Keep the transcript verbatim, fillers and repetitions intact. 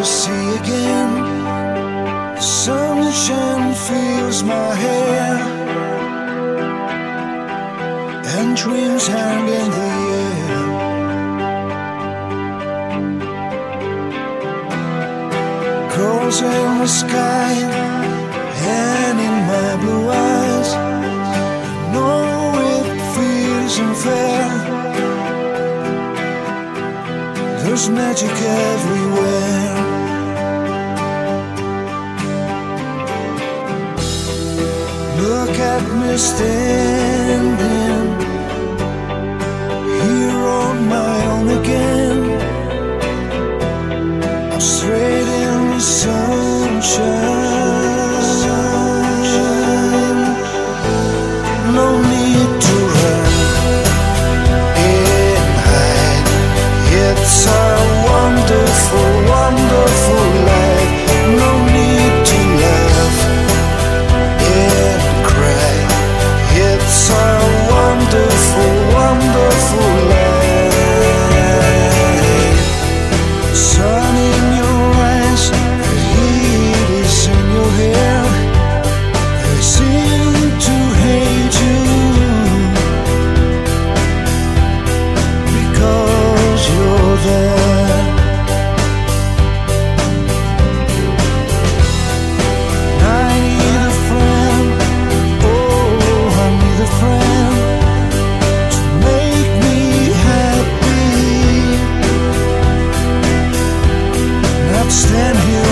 to see again. The sunshine fills my hair, and dreams hang in the air. Girls in the sky and in my blue eyes, I know it feels unfair. There's magic everywhere. Look at me standing here on my own again. I'm straight in the sunshine. No need to run and hide. It's a wonderful, wonderful life. No need to laugh and cry. It's a wonderful, wonderful life. Sun in your eyes, the heat is in your hair. They seem to hate you because you're there. I need a friend, oh, I need a friend to make me happy. Not stand here